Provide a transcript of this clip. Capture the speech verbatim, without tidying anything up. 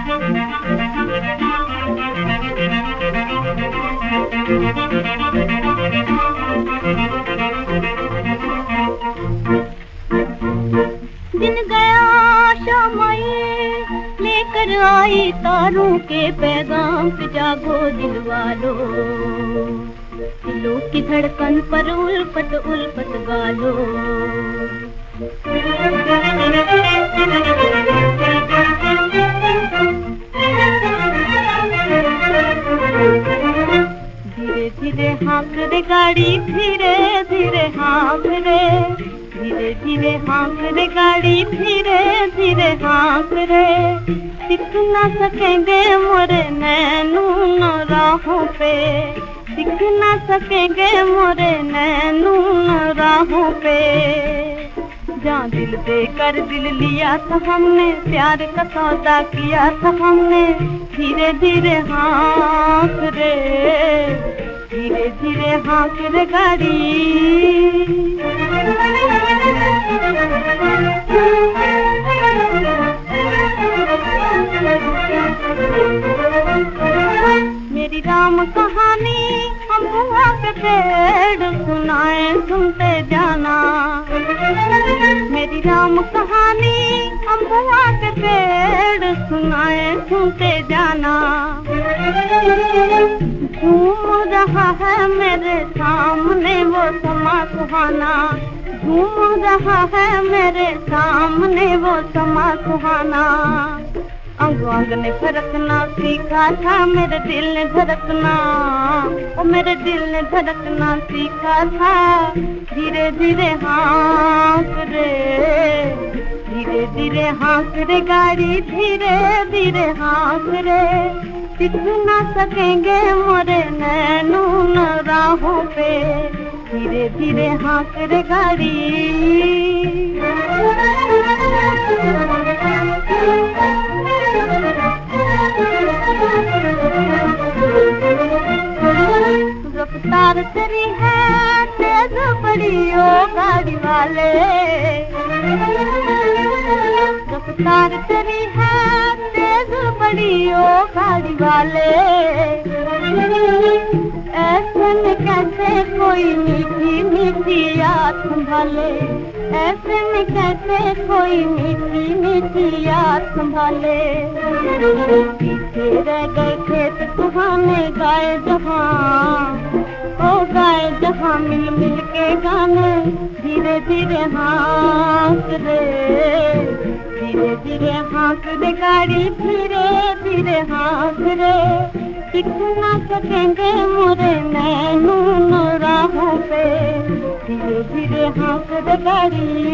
दिन गया शामाई लेकर आई तारों के पैगाम पे जागो दिल वालो, दिलों की धड़कन पर उल्फत उल्फत गालो। धीरे धीरे हाँक रे गाड़ी, धीरे धीरे हाँक रे, धीरे धीरे हाँक रे गाड़ी, धीरे धीरे हाँक रे। दिख ना सकेंगे मोरे नैनून राहों पे, दिख ना सकेंगे मोरे नैनून राहों पे। जहाँ दिल देकर दिल लिया था हमने, प्यार का सौदा किया था हमने। धीरे धीरे हाँक रे, धीरे धीरे हाँक रे गाड़ी। मेरी राम कहानी हम बुआ के पेड़ सुनाए सुनते जाना, मेरी राम कहानी हम बुआ के पेड़ सुनाए सुनते जाना। झूम रहा है मेरे सामने वो समा सुहाना, झूम रहा है मेरे सामने वो समा सुहाना। अंग अंग ने फरकना सीखा था, मेरे दिल ने धड़कना, ओ मेरे दिल ने धड़कना सीखा था। धीरे धीरे हाँक रे, धीरे धीरे हाँक रे गाड़ी, धीरे धीरे हाँक रे। दिख ना सकेंगे मोरे नैनून राहों पे, धीरे धीरे हाँक रे गाड़ी। रफ्तार तेरी है तेज बड़ी ओ गाड़ी वाले, रफ्तार तेरी है तेज बड़ी ओ गाड़ी वाले। ऐसे में कैसे कोई मीठी मीठी याद संभाले, ऐसे में कैसे कोई मीठी मीठी याद संभाले। पीछे रह गए खेत सुहाने गाए जहाँ, ओ गाए जहाँ मिल मिल के गाने। धीरे धीरे हाँक रे, धीरे धीरे हाँक रे गाड़ी, धीरे धीरे हाँक रे। दिख ना सकेंगे मोरे नैनून राहों पे, धीरे धीरे हाँक रे गाड़ी।